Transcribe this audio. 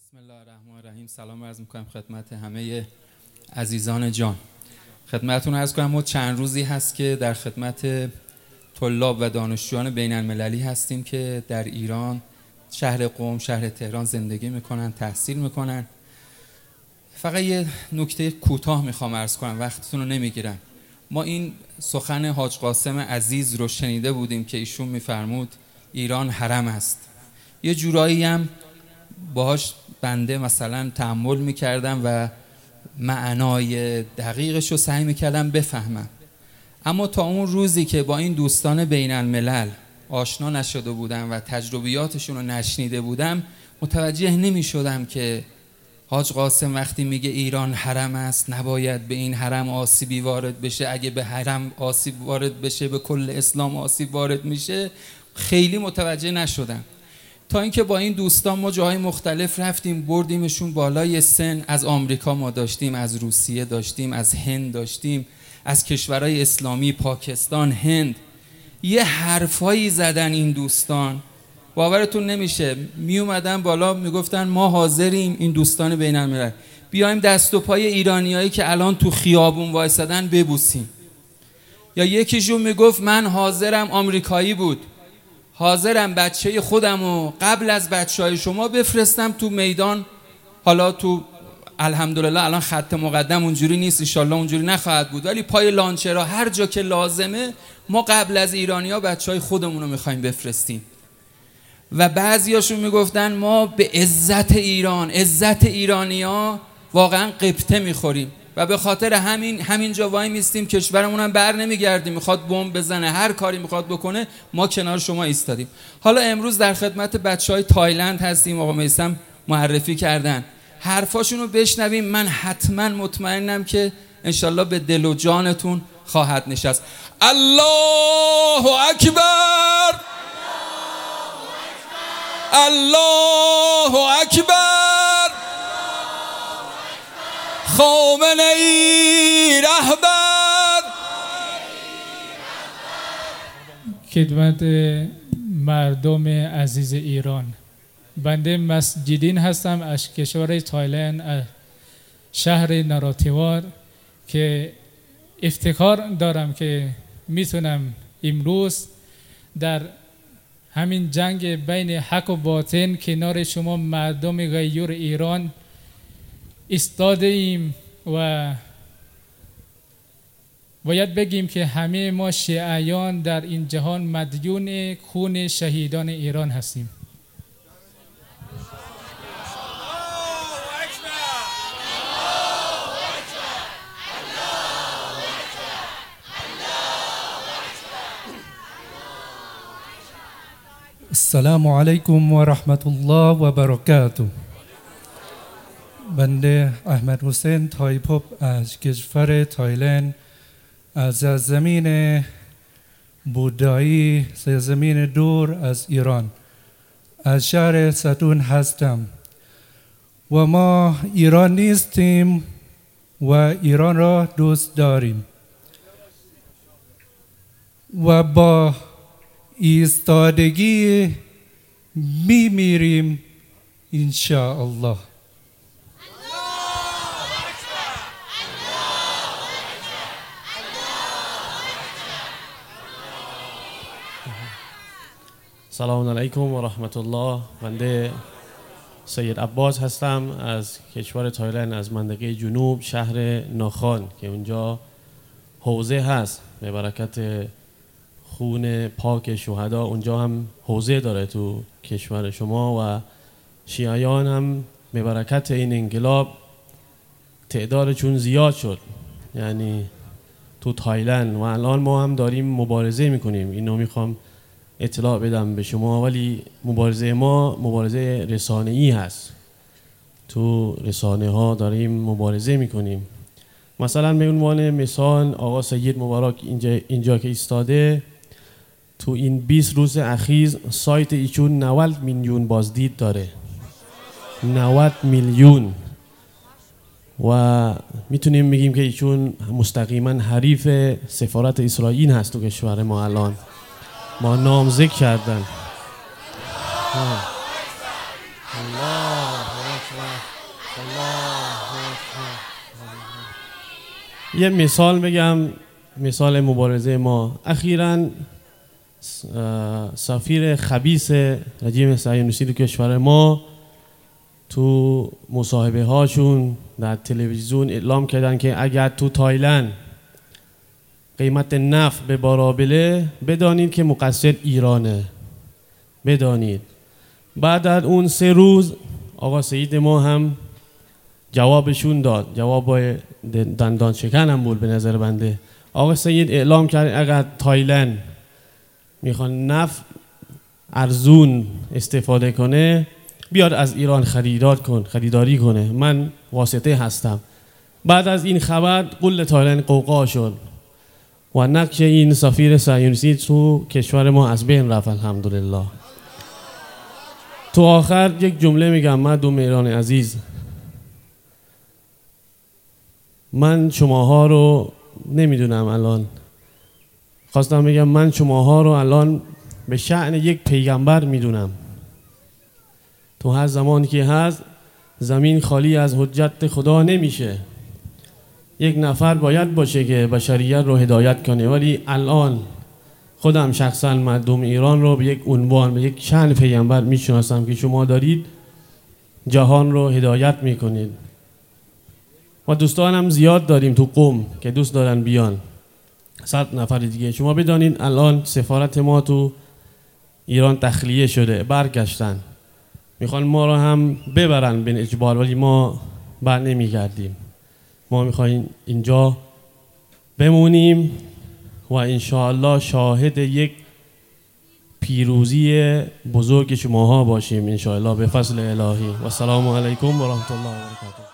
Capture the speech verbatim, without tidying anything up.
بسم الله الرحمن الرحیم. سلام عرض میکنم خدمت همه عزیزان جان. خدمتتون عرض کنم ما چند روزی هست که در خدمت طلاب و دانشجویان بین المللی هستیم که در ایران، شهر قم، شهر تهران زندگی میکنن، تحصیل میکنن. فقط یه نکته کوتاه میخوام عرض کنم، وقتتون رو نمیگیرم. ما این سخن حاج قاسم عزیز رو شنیده بودیم که ایشون میفرمود ایران حرم است. یه جورایی هم باهاش بنده مثلا تأمل میکردم و معنای دقیقش رو سعی میکردم بفهمم، اما تا اون روزی که با این دوستان بین الملل آشنا نشده بودم و تجربیاتشون رو نشنیده بودم، متوجه نمیشدم که حاج قاسم وقتی میگه ایران حرم است، نباید به این حرم آسیبی وارد بشه. اگه به حرم آسیب وارد بشه به کل اسلام آسیب وارد میشه. خیلی متوجه نشدم تا اینکه با این دوستان ما جاهای مختلف رفتیم، بردیمشون بالای سن. از آمریکا ما داشتیم، از روسیه داشتیم، از هند داشتیم، از کشورهای اسلامی، پاکستان، هند. یه حرفایی زدن این دوستان باورتون نمیشه. می اومدن بالا میگفتن ما حاضریم، این دوستان بین الملل، بیایم دست و پای ایرانیایی که الان تو خیابون وایسادن ببوسیم. یا یکیشون میگفت من حاضرم، آمریکایی بود، حاضرم بچه خودم رو قبل از بچه های شما بفرستم تو میدان. حالا تو الحمدلله الان خط مقدم اونجوری نیست، انشالله اونجوری نخواهد بود، ولی پای لانچرها هر جا که لازمه ما قبل از ایرانی ها بچه های خودمون رو میخوایم بفرستیم. و بعضی هاشون میگفتن ما به عزت ایران، عزت ایرانی ها واقعا قبطه میخوریم و به خاطر همین همینجا وای میستیم، کشورمون هم بر نمیگردیم، میخواد بمب بزنه، هر کاری میخواد بکنه، ما کنار شما ایستادیم. حالا امروز در خدمت بچهای تایلند هستیم، آقا میثم معرفی کردن، حرفاشون رو بشنویم. من حتما مطمئنم که انشالله به دل و جانتون خواهد نشست. الله اکبر، الله اکبر، خامنه ای رهبر. خدمت مردم عزیز ایران، بنده مسجدین هستم از کشور تایلند، از شهر ناراتیوار، که افتخار دارم که میتونم امروز در همین جنگ بین حق و باطن کنار شما مردم غیور ایران ایستاده ایم و باید بگیم که همه ما شیعیان در این جهان مدیون خون شهیدان ایران هستیم. السلام علیکم و رحمت الله و برکاته. بنده احمد حسین تایپوب از کشور تایلند، از زمین بودایی، زمین دور از ایران، از شهر ستون هستم. و ما ایران نیستیم و ایران را دوست داریم و با ایستادگی میمیریم انشاءالله. سلام علیکم و رحمت الله. بنده سید عباس هستم از کشور تایلند، از منطقه جنوب، شهر ناخان که اونجا حوزه هست به برکت خون پاک شهدا. اونجا هم حوزه داره تو کشور شما و شیعیان هم به برکت این انقلاب تعدادشون زیاد شد، یعنی تو تایلند. و الان ما هم داریم مبارزه میکنیم، اینو میخوام اطلاع بدم به شما. ولی مبارزه ما مبارزه رسانه‌ای هست، تو رسانه ها داریم مبارزه میکنیم. مثلا به عنوان مثال آقا سید مبارک اینجا, اینجا که ایستاده، تو این بیست روز اخیر سایت ایشون نود میلیون بازدید داره، نود میلیون. و میتونیم بگیم که ایشون مستقیما حریف سفارت اسرائیل هست تو کشور ما. الان ما نامزد کردن. الله یه مثال بگم، مثال مبارزه ما. اخیراً سفیر خبیث رژیم صهیونیستی تو کشور ما تو مصاحبه هاشون در تلویزیون اعلام کردن که اگر تو تایلند قیمت نفت به بارا بره بدانید که مقصر ایرانه، بدانید. بعد از اون سه روز آقا سید ما هم جوابشون داد، جواب دندان شکن هم بود به نظر بنده. آقا سید اعلام کرد اگر تایلند میخوان نفت ارزون استفاده کنه بیاد از ایران خریدار کن خریداری کنه، من واسطه هستم. بعد از این خبر کل تایلند قوقا شد و نقش این سفیر صهیونیستی تو کشور ما از بین رفت الحمدلله. تو آخر یک جمله میگم مردم ایران عزیز، من شماها رو نمیدونم، الان خواستم بگم من شماها رو الان به شأن یک پیغمبر میدونم. تو هر زمانی که هست زمین خالی از حجت خدا نمیشه، یک نفر باید باشه که بشریت رو هدایت کنه، ولی الان خودم شخصا مردم ایران رو به یک عنوان، به یک شأن پیغمبر میشناسم که شما دارید جهان رو هدایت میکنید. و دوستانم زیاد داریم تو قم که دوست دارن بیان، صد نفر دیگه. شما بدانید الان سفارت ما تو ایران تخلیه شده، برگشتن، میخوان ما رو هم ببرن به اجبار، ولی ما بر نمیگردیم. ما میخوایم اینجا بمونیم و انشاءالله شاهد یک پیروزی بزرگ شماها باشیم انشاءالله به فضل الهی. و السلام علیکم و رحمت الله و برکاته.